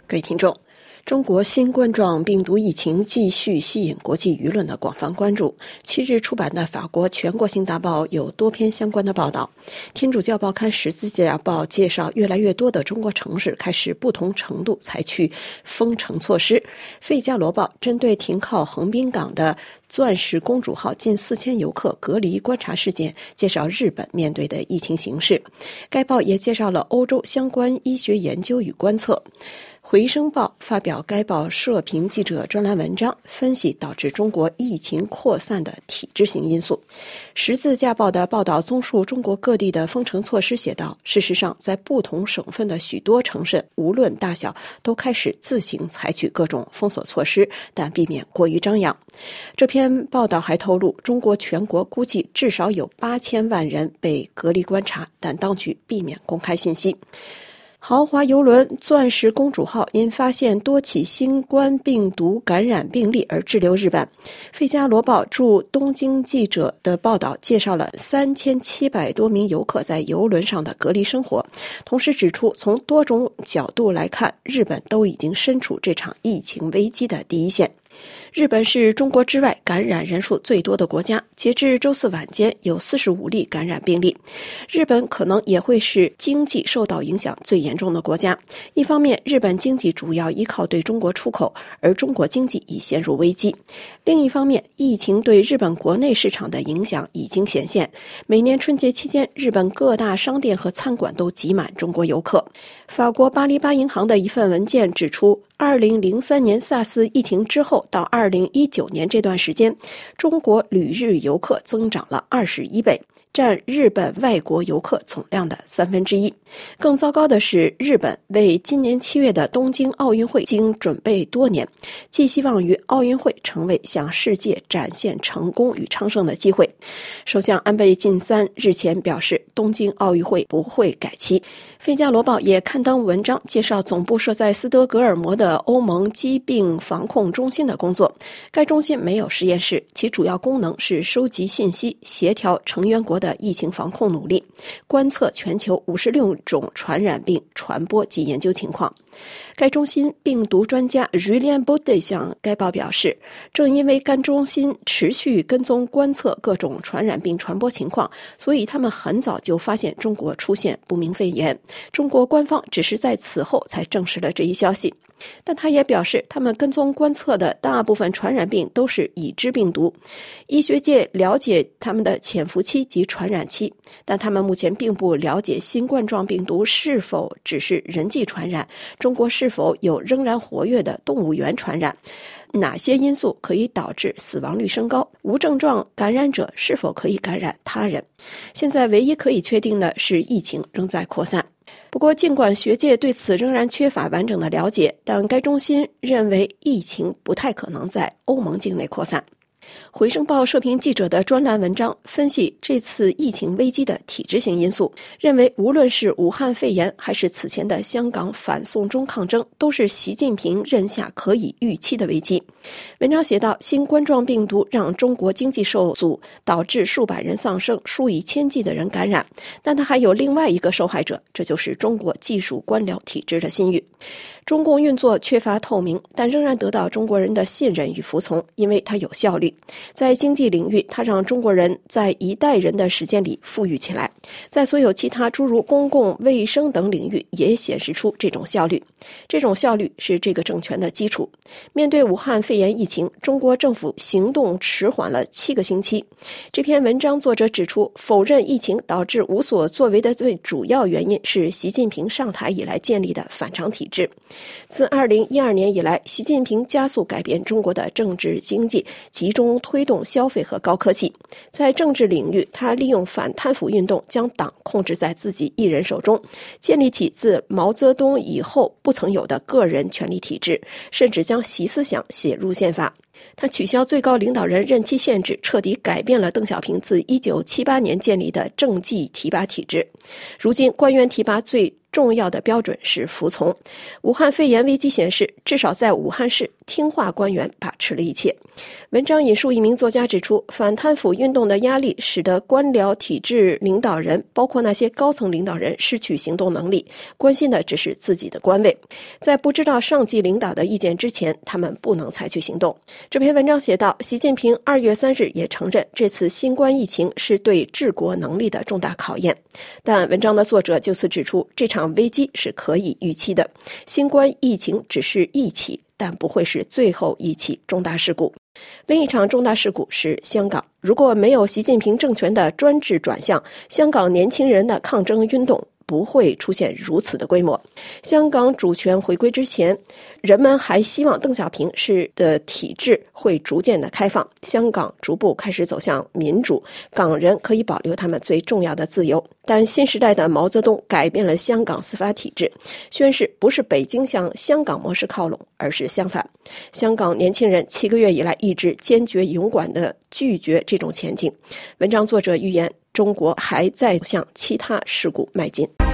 各位听众，中国新冠状病毒疫情继续吸引国际舆论的广泛关注。7日出版的法国全国性大报有多篇相关的报道。天主教报刊《十字架报》介绍，越来越多的中国城市开始不同程度采取封城措施。《费加罗报》针对停靠横滨港的钻石公主号近4000游客隔离观察事件，介绍日本面对的疫情形势。该报也介绍了欧洲相关医学研究与观测。回声报发表该报社评记者专栏文章，分析导致中国疫情扩散的体制性因素。十字架报的报道综述中国各地的封城措施，写道，事实上在不同省份的许多城市，无论大小，都开始自行采取各种封锁措施，但避免过于张扬。这篇报道还透露，中国全国估计至少有8000万人被隔离观察，但当局避免公开信息。豪华邮轮钻石公主号因发现多起新冠病毒感染病例而滞留日本。费加罗报驻东京记者的报道介绍了3700多名游客在邮轮上的隔离生活，同时指出，从多种角度来看，日本都已经身处这场疫情危机的第一线。日本是中国之外感染人数最多的国家，截至周四晚间有45例感染病例。日本可能也会是经济受到影响最严重的国家。一方面，日本经济主要依靠对中国出口，而中国经济已陷入危机。另一方面，疫情对日本国内市场的影响已经显现。每年春节期间，日本各大商店和餐馆都挤满中国游客。法国巴黎巴银行的一份文件指出，2003年SARS 疫情之后到2019年这段时间，中国旅日游客增长了21倍，占日本外国游客总量的1/3。更糟糕的是，日本为今年7月的东京奥运会经准备多年，寄希望于奥运会成为向世界展现成功与昌盛的机会。首相安倍晋三日前表示，东京奥运会不会改期。费加罗报也刊登文章介绍总部设在斯德哥尔摩的欧盟疾病防控中心的工作。该中心没有实验室，其主要功能是收集信息，协调成员国的疫情防控努力，观测全球56种传染病传播及研究情况。该中心病毒专家 Julien Baudet 向该报表示，正因为该中心持续跟踪观测各种传染病传播情况，所以他们很早就发现中国出现不明肺炎。中国官方只是在此后才证实了这一消息。但他也表示，他们跟踪观测的大部分传染病都是已知病毒，医学界了解他们的潜伏期及传染期，但他们目前并不了解新冠状病毒是否只是人际传染，中国是否有仍然活跃的动物园传染，哪些因素可以导致死亡率升高，无症状感染者是否可以感染他人。现在唯一可以确定的是，疫情仍在扩散。不过，尽管学界对此仍然缺乏完整的了解，但该中心认为疫情不太可能在欧盟境内扩散。回声报社评记者的专栏文章分析这次疫情危机的体制性因素，认为无论是武汉肺炎还是此前的香港反送中抗争，都是习近平任下可以预期的危机。文章写道，新冠状病毒让中国经济受阻，导致数百人丧生，数以千计的人感染，但它还有另外一个受害者，这就是中国技术官僚体制的信誉。中共运作缺乏透明，但仍然得到中国人的信任与服从，因为它有效率。在经济领域，它让中国人在一代人的时间里富裕起来；在所有其他诸如公共卫生等领域，也显示出这种效率。这种效率是这个政权的基础。面对武汉肺炎疫情，中国政府行动迟缓了7个星期。这篇文章作者指出，否认疫情导致无所作为的最主要原因是习近平上台以来建立的反常体制。自2012年以来，习近平加速改变中国的政治经济，集中推动消费和高科技。在政治领域，他利用反贪腐运动将党控制在自己一人手中，建立起自毛泽东以后不曾有的个人权力体制，甚至将习思想写入宪法。他取消最高领导人任期限制，彻底改变了邓小平自1978年建立的政绩提拔体制。如今官员提拔最重要的标准是服从。武汉肺炎危机显示，至少在武汉市，听话官员把持了一切。文章引述一名作家指出，反贪腐运动的压力使得官僚体制领导人，包括那些高层领导人失去行动能力，关心的只是自己的官位。在不知道上级领导的意见之前，他们不能采取行动。这篇文章写道，习近平2月3日也承认，这次新冠疫情是对治国能力的重大考验。但文章的作者就此指出，这场危机是可以预期的，新冠疫情只是一起，但不会是最后一起重大事故。另一场重大事故是香港，如果没有习近平政权的专制转向，香港年轻人的抗争运动不会出现如此的规模。香港主权回归之前，人们还希望邓小平式的体制会逐渐的开放，香港逐步开始走向民主，港人可以保留他们最重要的自由。但新时代的毛泽东改变了香港司法体制，宣示不是北京向香港模式靠拢，而是相反。香港年轻人7个月以来一直坚决勇敢地拒绝这种前进。文章作者预言，中国还在向其他事故迈进。